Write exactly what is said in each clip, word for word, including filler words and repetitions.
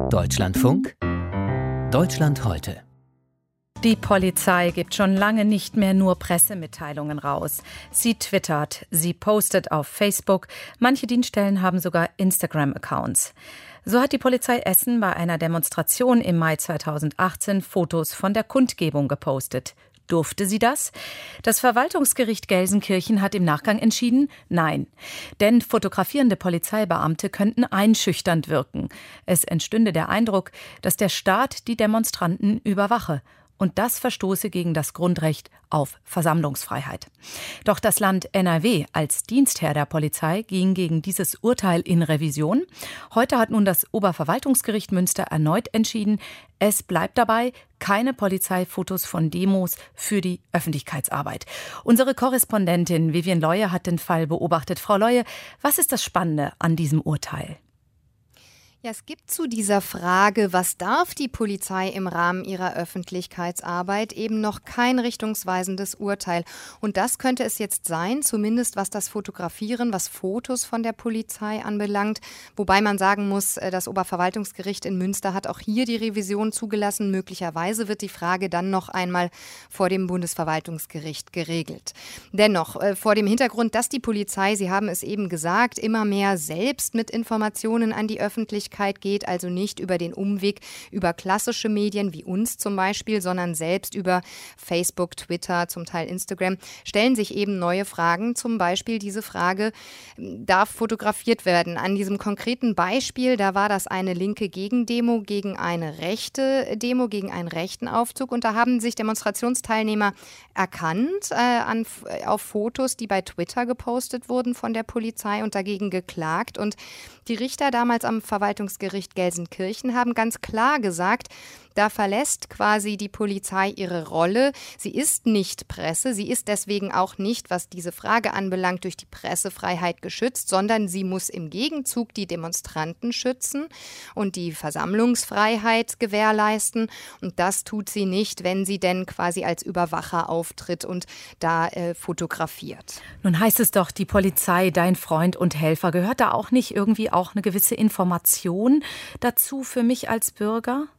Deutschlandfunk Deutschland heute. Die Polizei gibt schon lange nicht mehr nur Pressemitteilungen raus. Sie twittert, sie postet auf Facebook, manche Dienststellen haben sogar Instagram-Accounts. So hat die Polizei Essen bei einer Demonstration im Mai zweitausendachtzehn Fotos von der Kundgebung gepostet. Durfte sie das? Das Verwaltungsgericht Gelsenkirchen hat im Nachgang entschieden, nein. Denn fotografierende Polizeibeamte könnten einschüchternd wirken. Es entstünde der Eindruck, dass der Staat die Demonstranten überwache. Und das verstoße gegen das Grundrecht auf Versammlungsfreiheit. Doch das Land N R W als Dienstherr der Polizei ging gegen dieses Urteil in Revision. Heute hat nun das Oberverwaltungsgericht Münster erneut entschieden, es bleibt dabei, keine Polizeifotos von Demos für die Öffentlichkeitsarbeit. Unsere Korrespondentin Vivian Leue hat den Fall beobachtet. Frau Leue, was ist das Spannende an diesem Urteil? Ja, es gibt zu dieser Frage, was darf die Polizei im Rahmen ihrer Öffentlichkeitsarbeit, eben noch kein richtungsweisendes Urteil. Und das könnte es jetzt sein, zumindest was das Fotografieren, was Fotos von der Polizei anbelangt. Wobei man sagen muss, das Oberverwaltungsgericht in Münster hat auch hier die Revision zugelassen. Möglicherweise wird die Frage dann noch einmal vor dem Bundesverwaltungsgericht geregelt. Dennoch, vor dem Hintergrund, dass die Polizei, Sie haben es eben gesagt, immer mehr selbst mit Informationen an die Öffentlichkeit geht, also nicht über den Umweg über klassische Medien wie uns zum Beispiel, sondern selbst über Facebook, Twitter, zum Teil Instagram, stellen sich eben neue Fragen. Zum Beispiel diese Frage, darf fotografiert werden? An diesem konkreten Beispiel, da war das eine linke Gegendemo gegen eine rechte Demo, gegen einen rechten Aufzug. Und da haben sich Demonstrationsteilnehmer erkannt äh, an, auf Fotos, die bei Twitter gepostet wurden von der Polizei und dagegen geklagt. Und die Richter damals am Verwaltungsgericht Gelsenkirchen haben ganz klar gesagt, da verlässt quasi die Polizei ihre Rolle. Sie ist nicht Presse, sie ist deswegen auch nicht, was diese Frage anbelangt, durch die Pressefreiheit geschützt, sondern sie muss im Gegenzug die Demonstranten schützen und die Versammlungsfreiheit gewährleisten. Und das tut sie nicht, wenn sie denn quasi als Überwacher auftritt und da äh, fotografiert. Nun heißt es doch, die Polizei, dein Freund und Helfer. Gehört da auch nicht irgendwie auch eine gewisse Information dazu für mich als Bürger?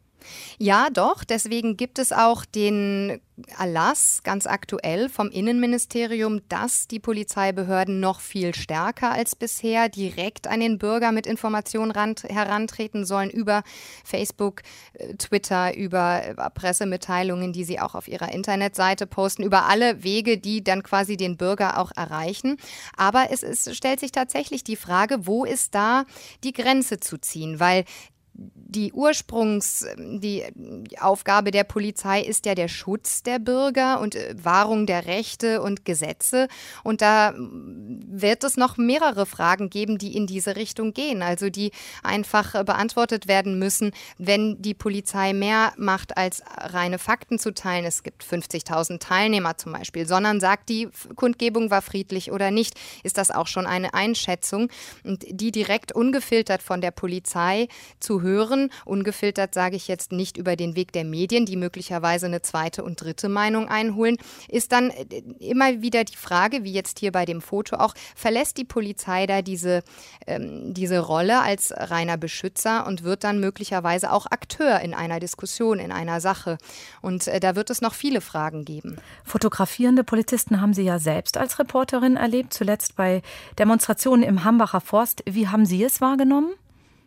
Ja, doch. Deswegen gibt es auch den Erlass ganz aktuell vom Innenministerium, dass die Polizeibehörden noch viel stärker als bisher direkt an den Bürger mit Informationen ran, herantreten sollen über Facebook, Twitter, über Pressemitteilungen, die sie auch auf ihrer Internetseite posten, über alle Wege, die dann quasi den Bürger auch erreichen. Aber es, es stellt sich tatsächlich die Frage, wo ist da die Grenze zu ziehen? Weil Die Ursprungs, die Aufgabe der Polizei ist ja der Schutz der Bürger und Wahrung der Rechte und Gesetze. Und da wird es noch mehrere Fragen geben, die in diese Richtung gehen. Also die einfach beantwortet werden müssen, wenn die Polizei mehr macht, als reine Fakten zu teilen. Es gibt fünfzigtausend Teilnehmer zum Beispiel, sondern sagt, die Kundgebung war friedlich oder nicht. Ist das auch schon eine Einschätzung? Und die direkt ungefiltert von der Polizei zu hören, ungefiltert sage ich jetzt nicht über den Weg der Medien, die möglicherweise eine zweite und dritte Meinung einholen, ist dann immer wieder die Frage, wie jetzt hier bei dem Foto auch, verlässt die Polizei da diese, ähm, diese Rolle als reiner Beschützer und wird dann möglicherweise auch Akteur in einer Diskussion, in einer Sache. Und äh, da wird es noch viele Fragen geben. Fotografierende Polizisten haben Sie ja selbst als Reporterin erlebt, zuletzt bei Demonstrationen im Hambacher Forst. Wie haben Sie es wahrgenommen?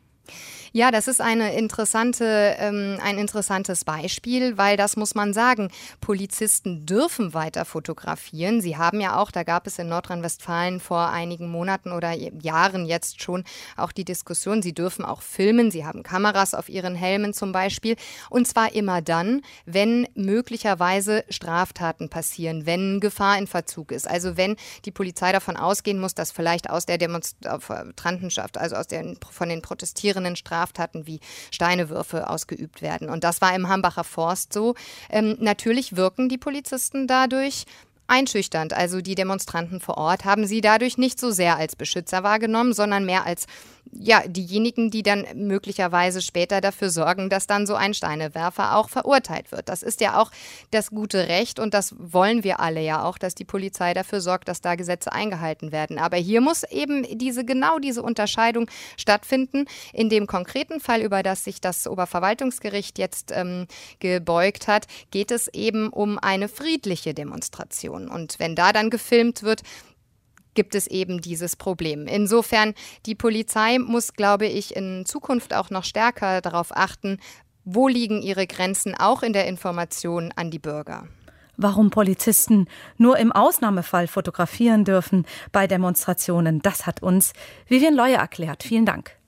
Ja, das ist eine interessante, ähm, ein interessantes Beispiel, weil das muss man sagen, Polizisten dürfen weiter fotografieren. Sie haben ja auch, da gab es in Nordrhein-Westfalen vor einigen Monaten oder Jahren jetzt schon auch die Diskussion, sie dürfen auch filmen, sie haben Kameras auf ihren Helmen zum Beispiel. Und zwar immer dann, wenn möglicherweise Straftaten passieren, wenn Gefahr in Verzug ist. Also wenn die Polizei davon ausgehen muss, dass vielleicht aus der Demonstrantenschaft, also aus den, von den Protestierenden Straftaten Straftaten wie Steinewürfe ausgeübt werden. Und das war im Hambacher Forst so. Ähm, natürlich wirken die Polizisten dadurch einschüchternd. Also die Demonstranten vor Ort haben sie dadurch nicht so sehr als Beschützer wahrgenommen, sondern mehr als ja, diejenigen, die dann möglicherweise später dafür sorgen, dass dann so ein Steinewerfer auch verurteilt wird. Das ist ja auch das gute Recht und das wollen wir alle ja auch, dass die Polizei dafür sorgt, dass da Gesetze eingehalten werden. Aber hier muss eben diese genau diese Unterscheidung stattfinden. In dem konkreten Fall, über das sich das Oberverwaltungsgericht jetzt ähm, gebeugt hat, geht es eben um eine friedliche Demonstration. Und wenn da dann gefilmt wird, gibt es eben dieses Problem. Insofern, die Polizei muss, glaube ich, in Zukunft auch noch stärker darauf achten, wo liegen ihre Grenzen auch in der Information an die Bürger. Warum Polizisten nur im Ausnahmefall fotografieren dürfen bei Demonstrationen, das hat uns Vivian Leuer erklärt. Vielen Dank.